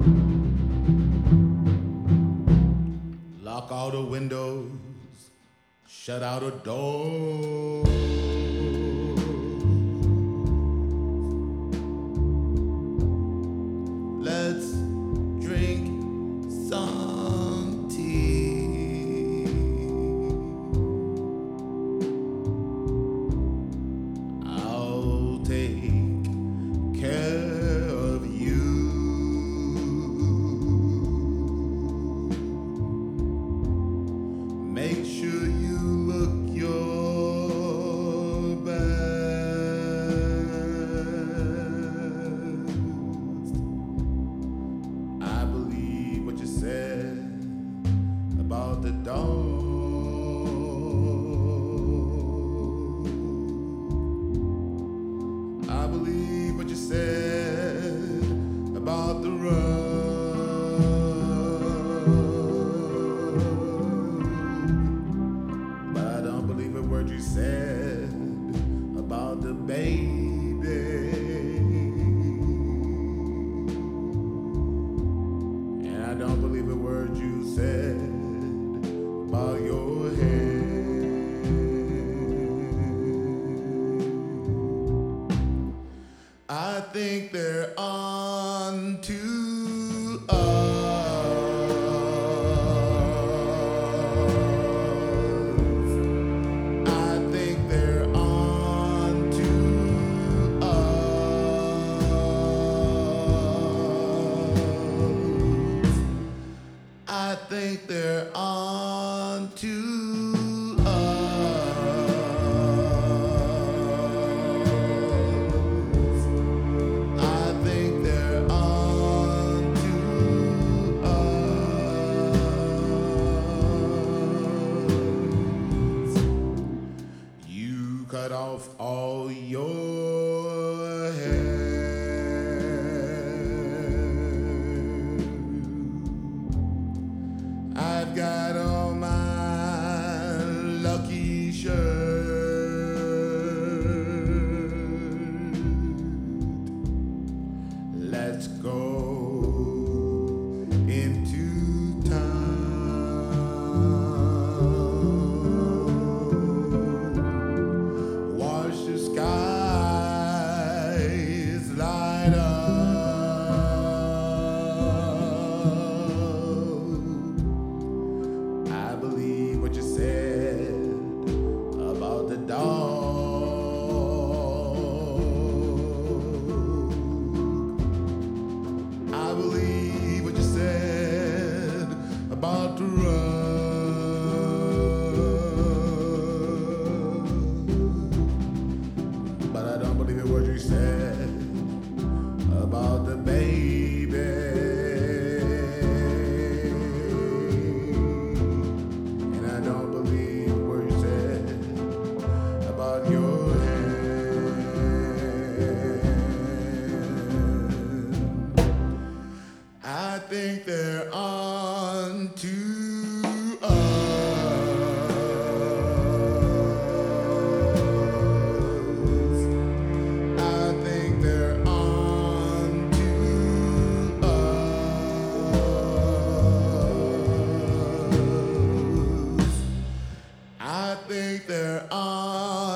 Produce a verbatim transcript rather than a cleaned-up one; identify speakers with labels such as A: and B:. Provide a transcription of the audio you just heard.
A: Lock all the windows, shut out a door. Let's drink some tea. I'll take care of you. Make sure you look your best. I believe what you said about the dog. I believe what you said about the rug. But I don't believe a word you said about the baby. And I don't believe a word you said about your head. I think they're on to us. I think they're on to us. I think they're on to us. I think they're on to us. You cut off all your hair. I've got all my lucky shirt. Let's go into town. Watch the skies light up. I believe what you said about the dog. I believe what you said about the rug. But I don't believe a word you said about the baby. And I don't believe a word you said about your head. I think they're on to us. I think they're on to us. I think they're on